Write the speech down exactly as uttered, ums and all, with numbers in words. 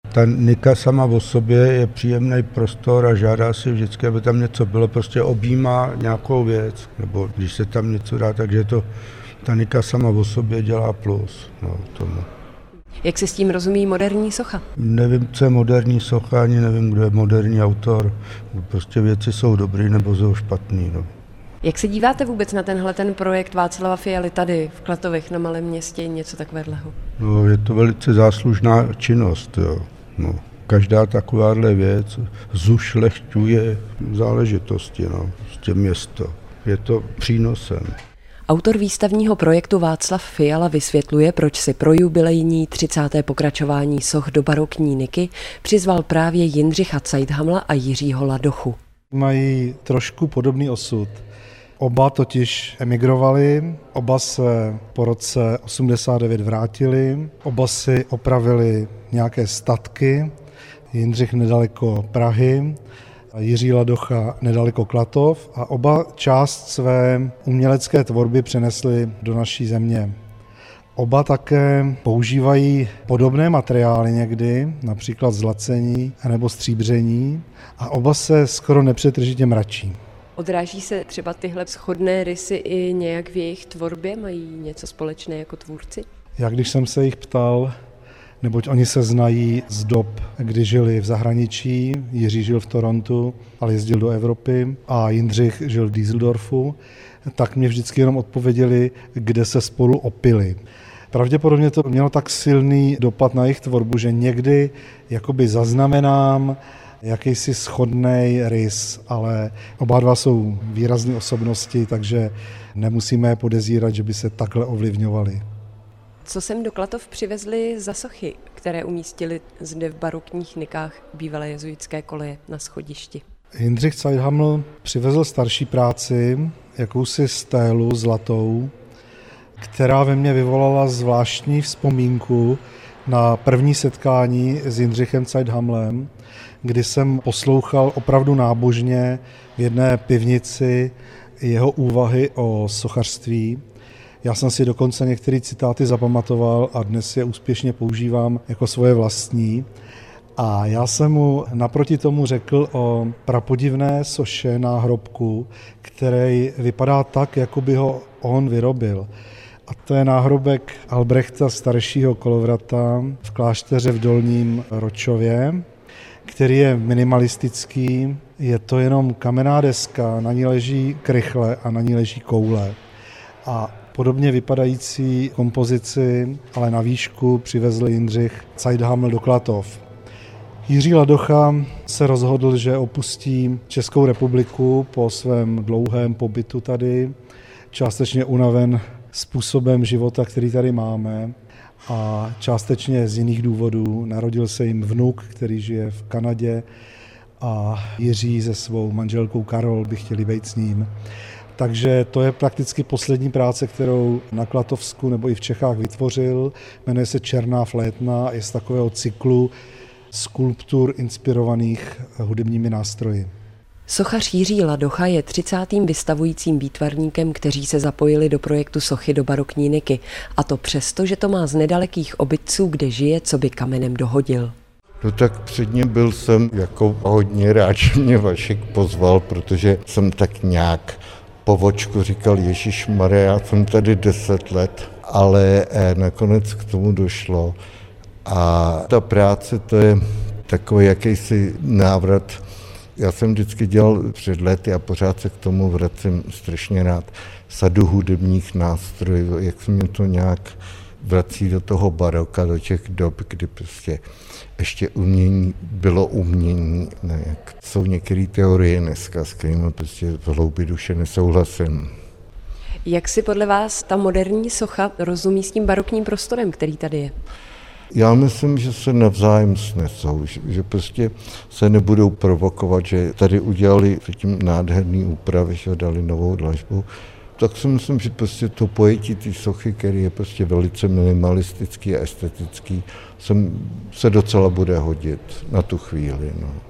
Ta nika sama o sobě je příjemný prostor a žádá si vždycky, aby tam něco bylo, prostě objímá nějakou věc, nebo když se tam něco dá, takže to ta nika sama o sobě dělá plus. No, tomu. Jak se s tím rozumí moderní socha? Nevím, co je moderní socha, ani nevím, kdo je moderní autor. Prostě věci jsou dobrý nebo jsou špatný. No. Jak se díváte vůbec na tenhle ten projekt Václava Fialy tady v Klatovech na malém městě, něco takového? No, je to velice záslužná činnost. Jo. No. Každá takováhle věc zušlehťuje záležitosti, no. Prostě město. Je to přínosem. Autor výstavního projektu Václav Fiala vysvětluje, proč si pro jubilejní třicáté pokračování soch do barokní niky přizval právě Jindřicha Zeithamla a Jiřího Ladochu. Mají trošku podobný osud. Oba totiž emigrovali, oba se po roce osmdesát devět vrátili, oba si opravili nějaké statky, Jindřich nedaleko Prahy, Jiří Ladocha nedaleko Klatov a oba část své umělecké tvorby přenesli do naší země. Oba také používají podobné materiály někdy, například zlacení nebo stříbření, a oba se skoro nepřetržitě mračí. Odráží se třeba tyhle shodné rysy i nějak v jejich tvorbě? Mají něco společné jako tvůrci? Já když jsem se jich ptal, neboť oni se znají z dob, kdy žili v zahraničí, Jiří žil v Torontu, ale jezdil do Evropy a Jindřich žil v Düsseldorfu, tak mě vždycky jenom odpověděli, kde se spolu opili. Pravděpodobně to mělo tak silný dopad na jejich tvorbu, že někdy jakoby zaznamenám jakýsi shodnej rys, ale oba dva jsou výrazné osobnosti, takže nemusíme podezírat, že by se takhle ovlivňovali. Co sem do Klatov přivezli za sochy, které umístili zde v barokních nikách bývalé jezuitské koleje na schodišti? Jindřich Zeithaml přivezl starší práci, jakousi stélu zlatou, která ve mně vyvolala zvláštní vzpomínku na první setkání s Jindřichem Zeithamlem, kdy jsem poslouchal opravdu nábožně v jedné pivnici jeho úvahy o sochařství. Já jsem si dokonce některé citáty zapamatoval a dnes je úspěšně používám jako svoje vlastní. A já jsem mu naproti tomu řekl o prapodivné soše náhrobku, který vypadá tak, jako by ho on vyrobil. A to je náhrobek Albrechta staršího Kolovrata v klášteře v Dolním Ročově, který je minimalistický. Je to jenom kamenná deska, na ní leží krychle a na ní leží koule. A podobně vypadající kompozici, ale na výšku, přivezl Jindřich Zeithaml do Klatov. Jiří Ladocha se rozhodl, že opustí Českou republiku po svém dlouhém pobytu tady, částečně unaven způsobem života, který tady máme, a částečně z jiných důvodů. Narodil se jim vnuk, který žije v Kanadě, a Jiří se svou manželkou Karol by chtěli být s ním. Takže to je prakticky poslední práce, kterou na Klatovsku nebo i v Čechách vytvořil. Jmenuje se Černá flétna, je z takového cyklu skulptur inspirovaných hudebními nástroji. Sochař Jiří Ladocha je třicátým vystavujícím výtvarníkem, kteří se zapojili do projektu sochy do barokní niky. A to přesto, že to má z nedalekých obytců, kde žije, co by kamenem dohodil. No tak předně byl jsem jako hodně rád, že mě Vašek pozval, protože jsem tak nějak po vočku říkal, ježišmarja, já jsem tady deset let, ale nakonec k tomu došlo. A ta práce, to je takový jakýsi návrat. Já jsem vždycky dělal před lety a pořád se k tomu vracím strašně rád. Sadu hudebních nástrojů, jak se mě to nějak vrací do toho baroka, do těch dob, kdy prostě ještě umění bylo umění. Ne, jak jsou některé teorie dneska, s kterými prostě v hloubi duše nesouhlasím. Jak si podle vás ta moderní socha rozumí s tím barokním prostorem, který tady je? Já myslím, že se navzájem snesou, že, že prostě se nebudou provokovat, že tady udělali předtím nádherný úpravy, že dali novou dlažbu. Tak si myslím, že prostě to pojetí té sochy, který je prostě velice minimalistický a estetický, se, se docela bude hodit na tu chvíli. No.